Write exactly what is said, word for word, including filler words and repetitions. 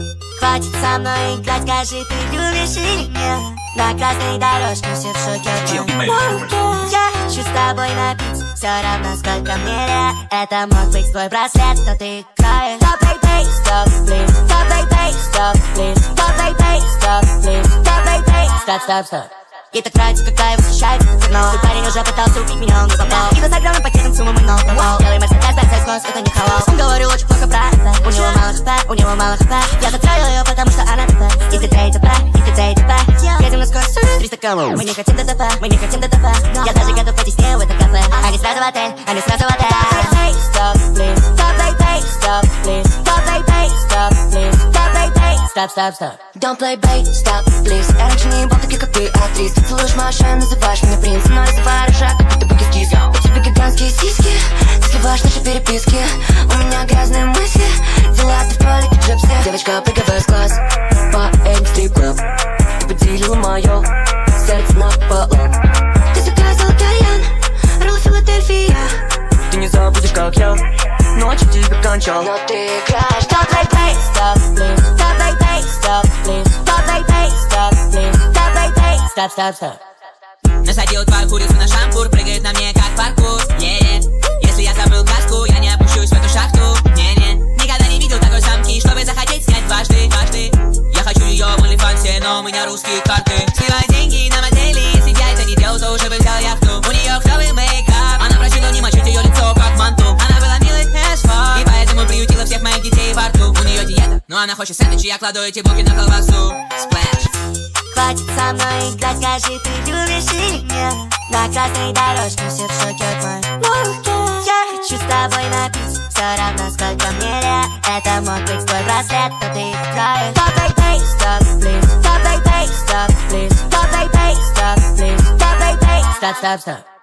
Хватит со мной играть, скажи, ты любишь или нет? На красной дорожке все в шоке. Я хочу с тобой напиться, все равно сколько мне лет. Это мог быть твой браслет, но ты краешь. Stop, baby, stop, please. Stop, baby, stop, please. Stop, baby, stop, please. Stop, baby, stop, stop, stop. Ей так нравится, когда я восхищаюсь, но твой парень уже пытался убить меня, он не попал. И с огромным пакетом суммы мы много вал. Белый мерседес, так скос, это не халал. Он говорил очень плохо про это. У него мало хп, у него мало хп. Я затравил ее, потому что она ТП. И ты трей ТП, и ты трей ТП. Едем на скорость триста километров. Мы не хотим ДТП, мы не хотим ДТП. Я даже готов пойти с ней в это кафе. Они сразу в отель, они сразу в отель. Stop, please. Stop, baby, stop, please. Stop, baby, stop, please. Stop, baby, stop, stop, stop. Don't play bait, stop, please. Я раньше не был таких, как ты, актрис. Ты целуешь мою шею, называешь меня принцем, но называю рожак, как будто бы кис-кис. У тебя гигантские сиськи, ты сливаешь наши переписки. У меня грязные мысли, дела ты в туалете джипсы. Девочка, прыгай с класс по эм стрип-клаб. Ты поделила мое сердце на полу. Ты заказал кальян, ролл Филадельфия. Ты не забудешь, как я ночью тебя кончал. Но ты играешь. Stop, baby, stop, please. Stop, baby, stop, please. Stop, baby, stop, please. Stop, baby, stop, stop, stop. Насадил твою курицу на шампур, прыгает на мне как паркур. Не-не, если я забыл каску, я не опущусь в эту шахту. Не-не, никогда не видел такой самки, чтобы захотеть снять дважды, дважды. Я хочу ее в OnlyFans, но у меня русские карты. Сливай деньги на модели, если я это не делал, то уже бы взял яхту. У нее клевый мейкап, она просила не мочить ее лицо как манту. Она была милой as fuck, и поэтому приютила всех моих детей во рту. У нее диета, но она хочет сэндвичи, я кладу эти булки на колбасу. Splash. Хватит со мной играть, скажи, ты любишь или нет? На красной дорожке все в шоке от моей музыки. Я хочу с тобой напиться, все равно сколько мне лет. Это мог быть твой браслет, но ты краешь. Stop, baby, stop, please. Stop, baby, stop, please. Stop, baby, stop, please. Stop, baby, stop, stop, stop.